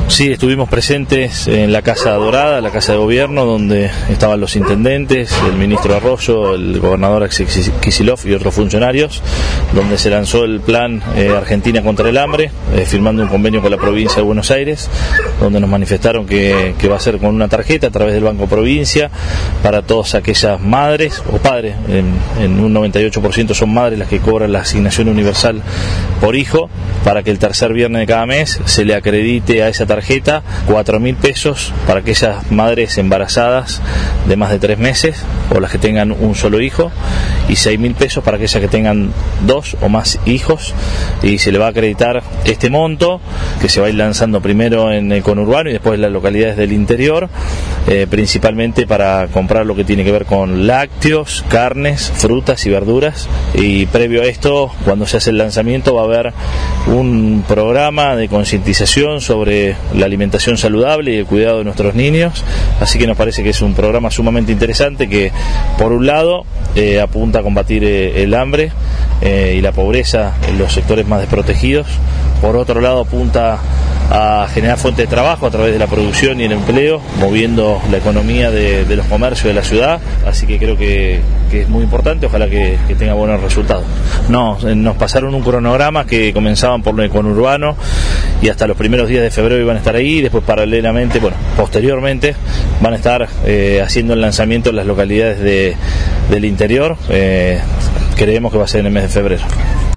Sí, estuvimos presentes en la Casa Dorada, la Casa de Gobierno, donde estaban los intendentes, el ministro Arroyo, el gobernador Kicillof y otros funcionarios, donde se lanzó el plan Argentina contra el hambre, firmando un convenio con la provincia de Buenos Aires, donde nos manifestaron que va a ser con una tarjeta a través del Banco Provincia para todas aquellas madres o padres, en un 98% son madres las que cobran la asignación universal por hijo, para que el tercer viernes de cada mes se le acredite a esa tarjeta 4.000 pesos para aquellas madres embarazadas de más de 3 meses o las que tengan un solo hijo, y 6.000 pesos para aquellas que tengan 2 o más hijos, y se le va a acreditar este monto que se va a ir lanzando primero en el conurbano y después en las localidades del interior, principalmente para comprar lo que tiene que ver con lácteos, carnes, frutas y verduras. Y previo a esto, cuando se hace el lanzamiento, va a haber un programa de concientización sobre la alimentación saludable y el cuidado de nuestros niños, así que nos parece que es un programa sumamente interesante que, por un lado, apunta a combatir el hambre y la pobreza en los sectores más desprotegidos, por otro lado apunta a generar fuentes de trabajo a través de la producción y el empleo, moviendo la economía de los comercios de la ciudad, así que creo que es muy importante, ojalá que tenga buenos resultados. Nos pasaron un cronograma que comenzaban por el conurbano y hasta los primeros días de febrero iban a estar ahí, y después paralelamente, posteriormente van a estar haciendo el lanzamiento en las localidades del interior, creemos que va a ser en el mes de febrero.